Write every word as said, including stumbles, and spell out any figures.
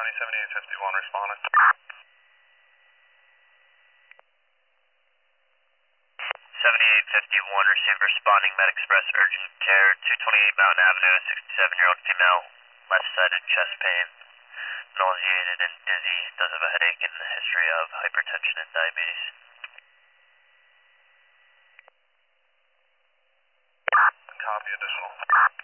County, seventy-eight fifty-one responding. seventy-eight fifty-one, receive responding Med Express urgent care, two twenty-eight Mountain Avenue, sixty-seven-year-old female, left-sided chest pain, nauseated and dizzy, does have a headache and a history of hypertension and diabetes. Copy, additional.